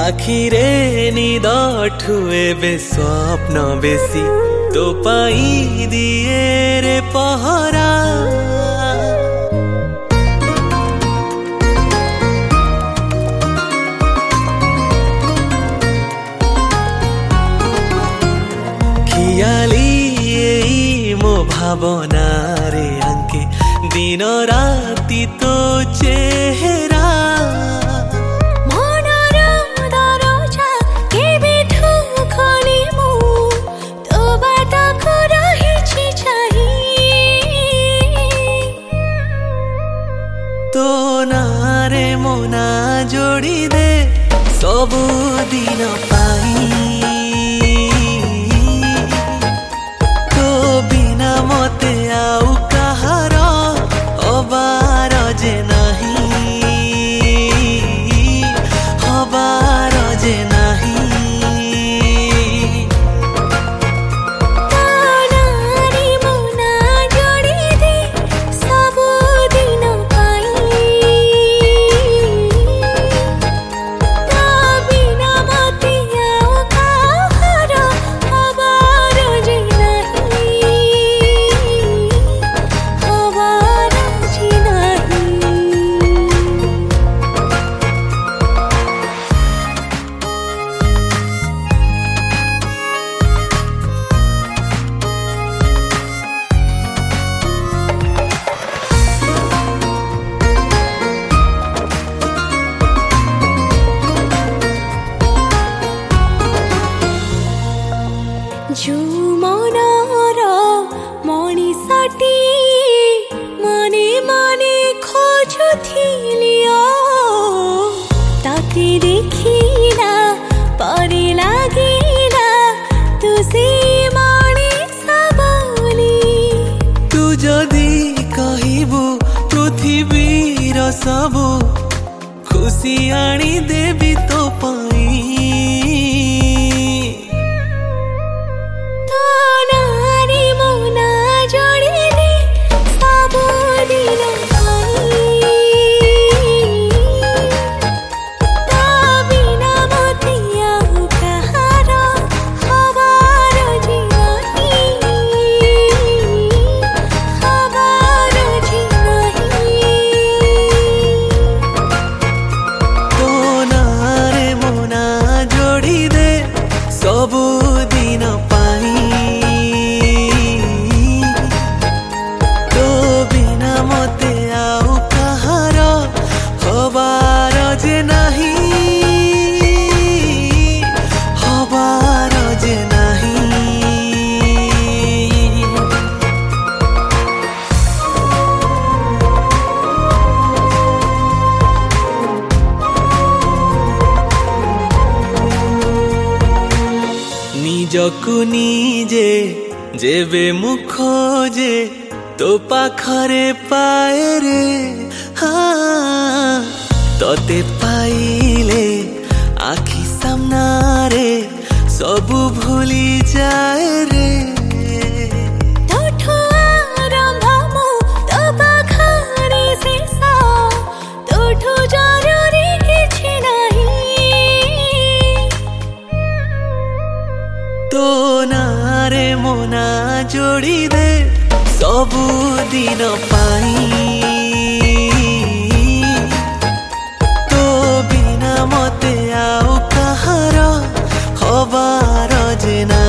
आखिरे निद ठुए बे स्वप्न बेसी तो पाई दिए रे पहरा खियाली मो भावना रे आंके दिन राति तो चेहरा तो नारे मोना जोड़ी दे सबु दिन पाई तो बिना मते आउ कहार हबार जे नहीं हबार जे नहीं जो मनर मणिषटी मने मने खोजुथिली ताके देखिला परे लागिला तू से मणिष बोली तू जदि कहिबू पृथ्वीर सबु खुशी आनी देवी तो पाई निजकु निजे जेबे मुखोजे तो पाखरे पाए रे हाँ तोते पाइले आखि सामना रे सबु भूली जाए रे तो नारे मोना जोड़ी दे सबु दिन पाई तो बिना मते आउ कहार हबार जे ना।